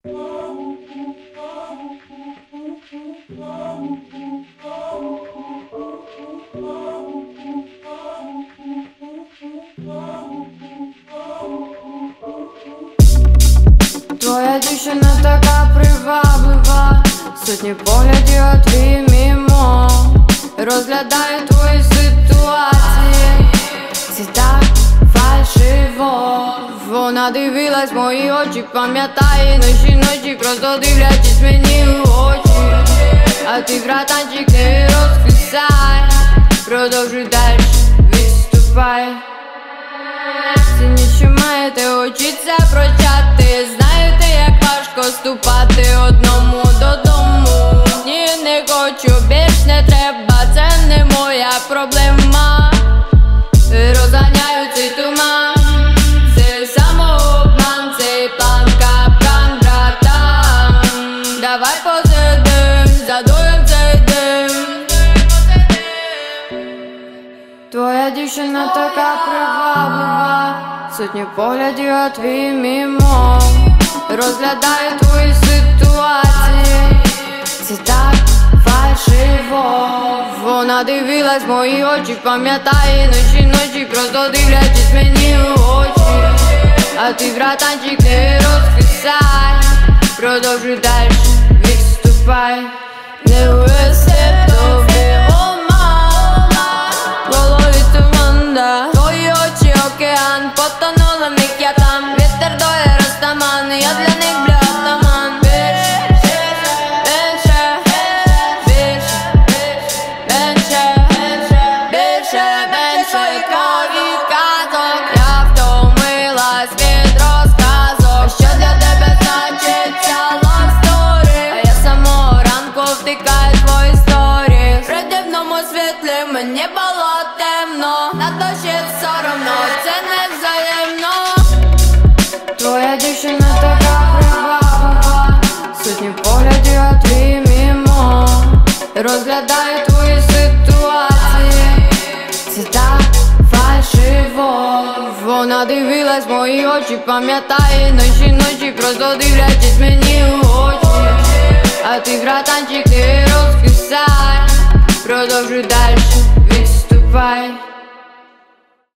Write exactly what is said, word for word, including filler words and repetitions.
Твоя дівчина така приваблива, сотні поглядів, а твій мімо. Розглядаю твої ситуації, це так фальшиво. Вона дивилась в мої очі, пам'ятає ночі, ночі, просто дивлячись мені в очі. А ти, братанчик, не розкисай, продовжуй далі, відступай. Сильніше маєте учиться прощати, знаєте, як важко ступати одному додому. Ні, не хочу, більш не треба, це не моя проблема. Розганяю цей туман, це самообман, цей план капкан, братан. Давай посидим, задуєм цей дим. Твоя дівчина така приваблива, сотні поглядів, а твій мімо. Розглядаю твої ситуації, це так фальшиво. Вона дивилась в мої очі, пам'ятає ночі, ночі, просто дивлячись мені в очі. А ти, братанчик, не розкисай, продовжуй далі, відступай. Не висип тобі оман, голові туманда. Твої очі океан, потонула в них я там. Вітер дує Растаман, я для них братаман. Більше, більше, більше, більше, більше, більше крові казок. Я втомилась від розказок, що для тебе значить ця love story. А я з самого ранку втикаю в твої сторі. В придивному світлі мені було темно, на душі соромно, це не взаємно. Твоя дівчина така приваблива, сотні поглядів, а твій мімо. Розглядаю твої ситуації, це так фальшиво. Вона дивилась в мої очі, пам'ятає ночі, ночі, просто дивлячись мені в очі. А ти, братанчик, не розкисай, продовжуй далі,